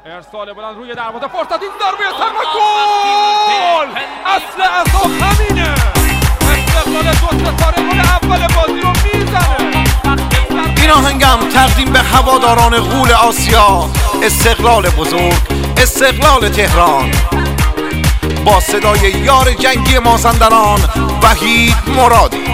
ارسال بلند روی دروازه، فرصت، این ضربه سرما، گل! اصل همینه. استقلال دو ستاره گل اول بازی رو میزنه. این آهنگم تقدیم به هواداران غول آسیا، استقلال بزرگ، استقلال تهران، با صدای یار جنگی مازندران وحید مرادی.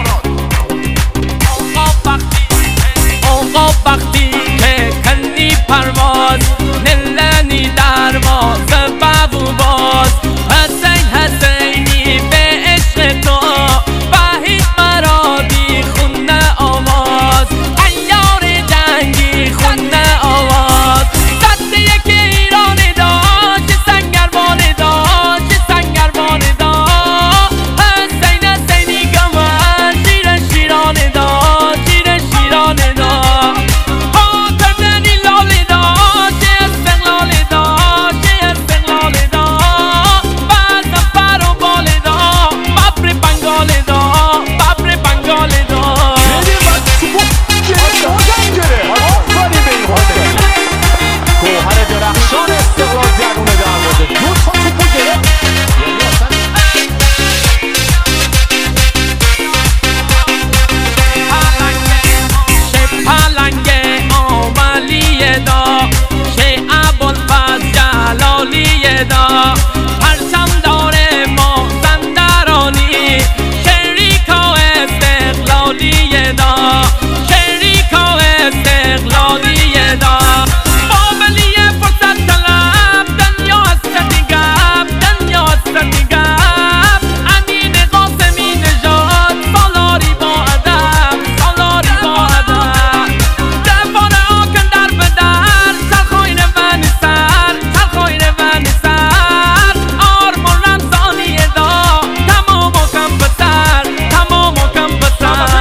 آقا وقتی که کنی پرواز، نلنی دروازه بابو باز، حسین حسینی به عشق تو، وحید مرادی خونه آواز، عیار جنگی خونه آواز، صد یک ایران داشت، سنگربان داشت، سنگربان داشت، حسین حسینی گمان شیر شیران داشت، شیر شیران داشت، خاطر دلیلال داشت، استقلال داشت، استقلال داشت، بعد پر و بال داشت، ببر بنگال داشت، ببر بنگال داشت. آفرین به این حسین. گوهر درخشان استقلال درون دروازه، دو تا توپو گرفت. پلنگ آملیه دا، شه ابوالفضل جلالیه دا، پرچم داره مازندرانی، شریکا استقلالیه دا، شریکا استقلالیه دا، بابلیه فرصت طلب، دنیا هستی گپ، دنیا هستی گپ، امین قاسمی نژاد، سالاری با ادب، سالاری با ادب، دفان آکن در بدر، سرخاین ون سر، سرخاین ون سر، آرمان رمزانیه دا، تمام و کم بسر، تمام و کم بسر.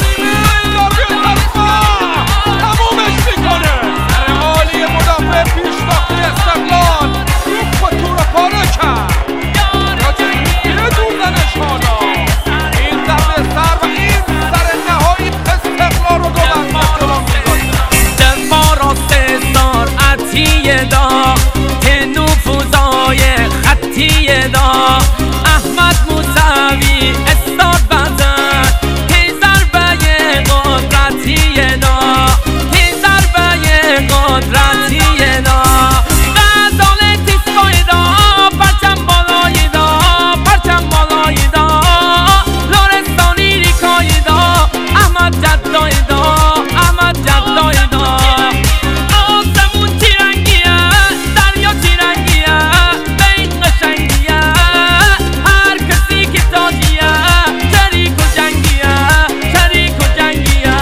تمومش میکنه. سر عالی مدافع پیشرفته استقلال توپ تو رو پاره کرد. یه دور زنش حالا. این ضربه سر و این سر نهایی استقلال رو دو بر جلو می‌ذاره. دفاع راست سرعتیه دا، که نفوذای خطیه دا، احمد موسوی استاد بزن، که ضربه قدرتیه دا، که ضربه قدرتیه دا، غزال تیسکای دا، پرچم بالای دا، پرچم بالای دا، لرستانی ریکای دا، احمد جدای دا، احمد جدای دا، آسمون تیرنگیه، دریا تیرنگیه، بین قشنگیه، هر کسی که تاجیه، شریک و جنگیه، شریک و جنگیه.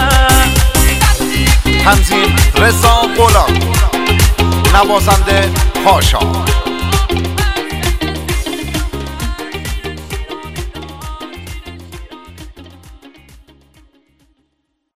تنظیم رضا غلام، نوازنده پاشا.